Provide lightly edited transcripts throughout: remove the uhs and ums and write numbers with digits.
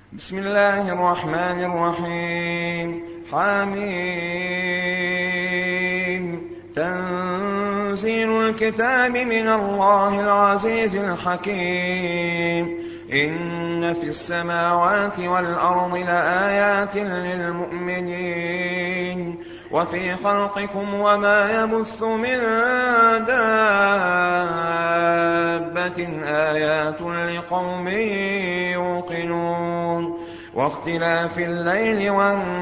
بسم الله الرحمن الرحيم. حميم. تنزيل الكتاب من الله العزيز الحكيم. إن في السماوات والأرض لآيات للمؤمنين وفي خلقكم وما يبث من دابة آيات لقوم يوقنون. واختلاف الليل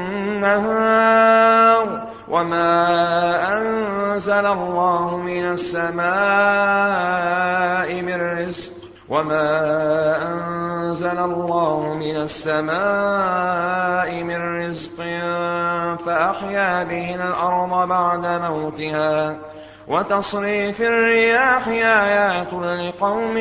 والنهار وما أنزل الله من السماء من رزق فأحيا به الأرض بعد موتها وتصريف الرياح آيات لقوم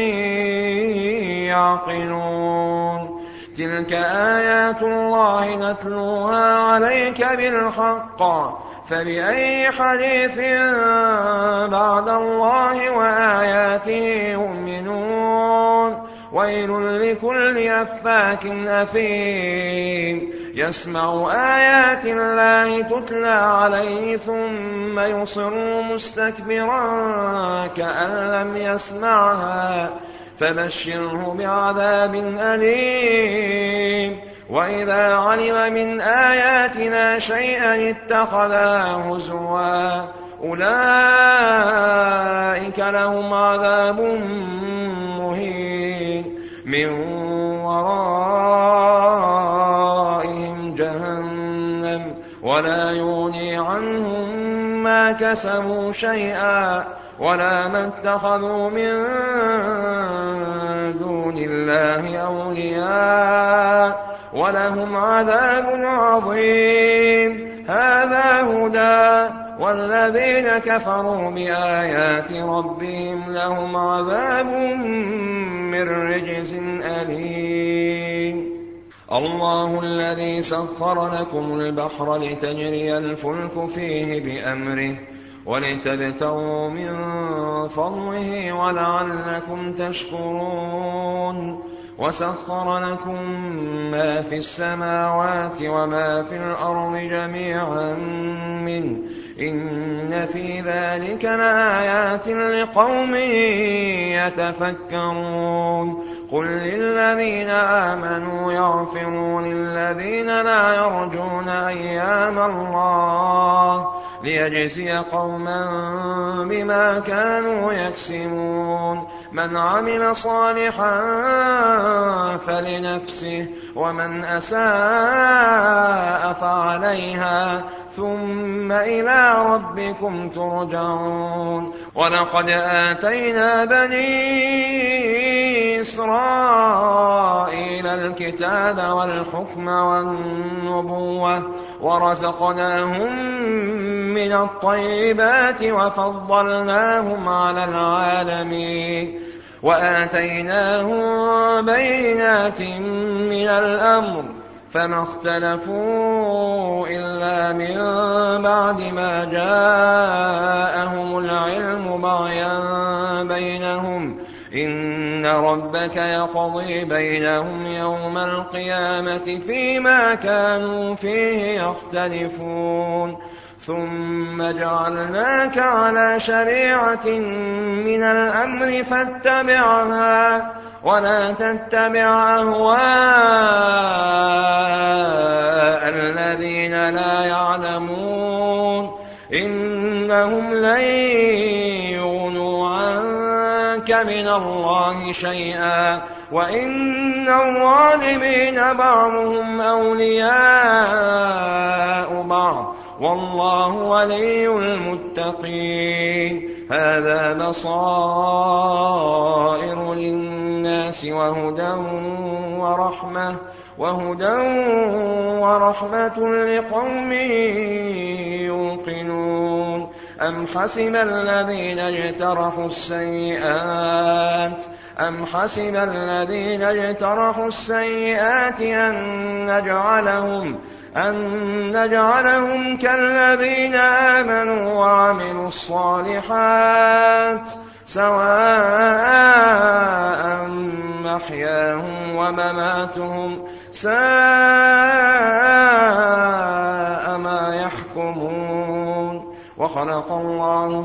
يعقلون. تلك آيات الله نتلوها عليك بالحق فبأي حديث بعد الله وآياته يؤمنون. ويل لكل أفاك أثيم يسمع آيات الله تتلى عليه ثم يصر مستكبرا كأن لم يسمعها فبشره بعذاب أليم. وإذا علم من آياتنا شيئا اتخذها هزوا أولئك لهم عذاب مهين من ورائهم جهنم ولا يغني عنهم ما كسبوا شيئا ولا ما اتخذوا من دون الله أولياء ولهم عذاب عظيم. هذا هدى والذين كفروا بآيات ربهم لهم عذاب من رجز أليم. الله الذي سخر لكم البحر لتجري الفلك فيه بأمره ولتبتغوا من فضله ولعلكم تشكرون. وسخر لكم ما في السماوات وما في الأرض جميعا منه إن في ذلك لآيات لقوم يتفكرون. قل للذين آمنوا يغفروا للذين لا يرجون أيام الله ليجزي قوما بما كانوا يكسبون. من عمل صالحا فلنفسه ومن أساء فعليها ثم إلى ربكم ترجعون. ولقد آتينا بني إسرائيل الكتاب والحكم والنبوة ورزقناهم من الطيبات وفضلناهم على العالمين وآتيناهم بينات من الأمر فما اختلفوا إلا من بعد ما جاءهم العلم بغيا بينهم إن ربك يقضي بينهم يوم القيامة فيما كانوا فيه يختلفون. ثم جعلناك على شريعة من الأمر فاتبعها ولا تتبع أهواء الذين لا يعلمون إنهم لن يغنوا عنك من الله شيئا وإن الظالمين بعضهم أولياء بعض والله ولي المتقين. هذا بصائر للناس وهدى ورحمة لقوم يوقنون. أم حسب الذين اجترحوا السيئات أن نجعلهم كالذين آمنوا وعملوا الصالحات سواء محياهم ومماتهم ساء ما يحكمون. وخلق الله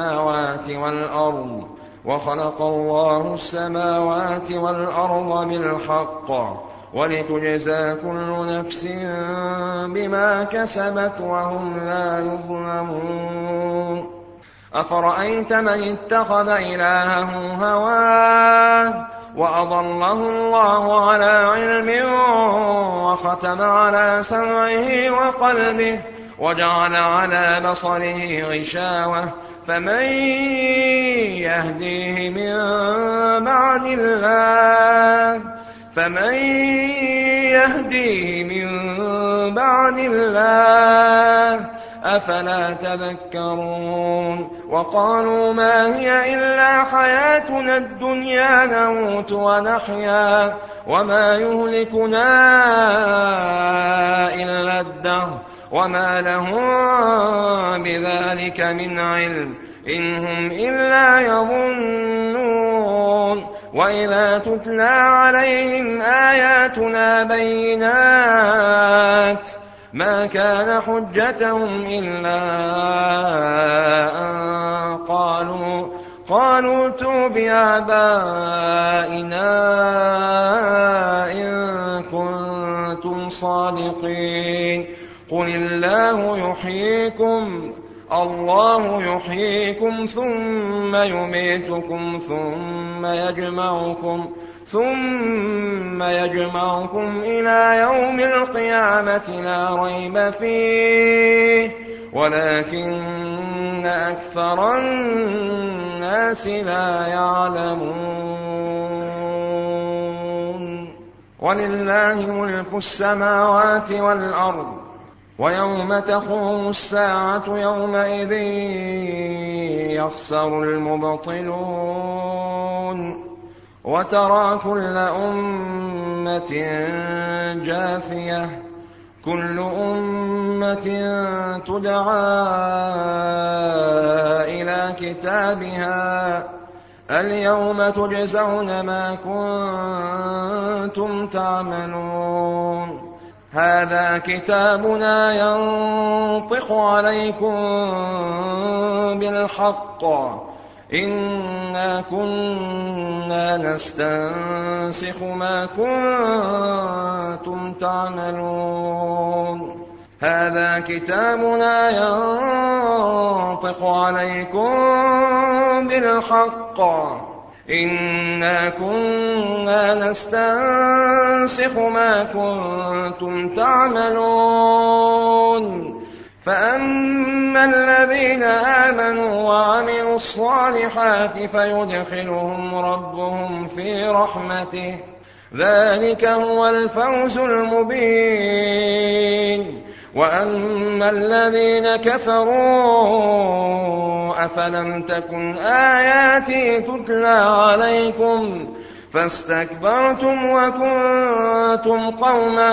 السماوات والأرض بالحق ولتجزى كل نفس بما كسبت وهم لا يظلمون. أفرأيت من اتخذ إلهه هواه وأضله الله على علم وختم على سمعه وقلبه وجعل على بصره غشاوة فمن يهديه من بعد الله أفلا تذكرون. وقالوا ما هي إلا حياتنا الدنيا نموت ونحيا وما يهلكنا إلا الدهر وما لهم بذلك من علم إن هم إلا يظنون. وإذا تتلى عليهم آياتنا بينات ما كان حجتهم إلا أن قالوا ائتوا بآبائنا إن كنتم صادقين. قل الله يحييكم ثم يميتكم ثم يجمعكم إلى يوم القيامة لا ريب فيه ولكن أكثر الناس لا يعلمون. ولله ملك السماوات والأرض ويوم تقوم الساعة يومئذ يخسر المبطلون. وترى كل أمة جاثية كل أمة تدعى إلى كتابها اليوم تجزون ما كنتم تعملون. هذا كتابنا ينطق عليكم بالحق إنا كنا نستنسخ ما كنتم تعملون. هذا كتابنا ينطق عليكم بالحق إنا كنا نستنسخ ما كنتم تعملون. فأما الذين آمنوا وعملوا الصالحات فيدخلهم ربهم في رحمته ذلك هو الفوز المبين. وأما الذين كفروا أفلم تكن آياتي تتلى عليكم فاستكبرتم وكنتم قوما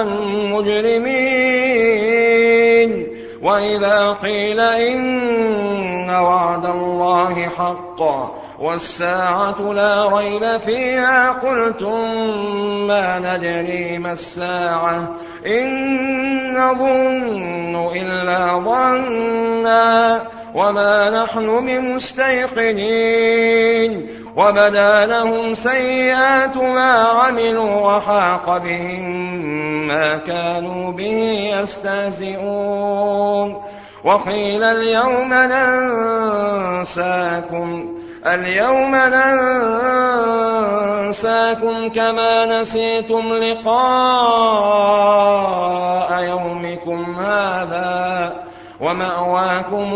مجرمين. وإذا قيل إن وعد الله حق والساعة لا ريب فيها قلتم ما ندري ما الساعة إن نظن إلا ظنا وما نحن بمستيقنين. وبدا لهم سيئات ما عملوا وحاق بهم ما كانوا به يستهزئون. وقيل اليوم ننساكم كما نسيتم لقاء يومكم هذا ومأواكم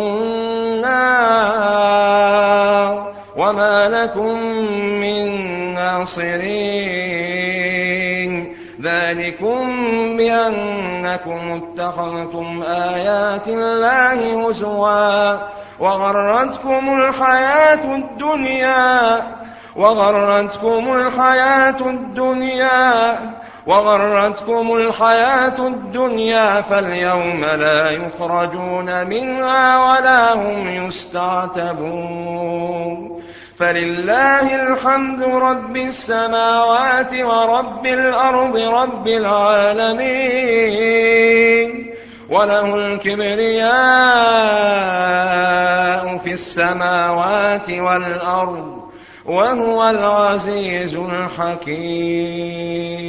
النار وما لكم من ناصرين. ذلكم بأنكم اتخذتم آيات الله هزوا وغرتكم الحياة الدنيا فاليوم لا يخرجون منها ولا هم يستعتبون. فلله الحمد رب السماوات ورب الأرض رب العالمين، وله الكبرياء في السماوات والأرض، وهو العزيز الحكيم.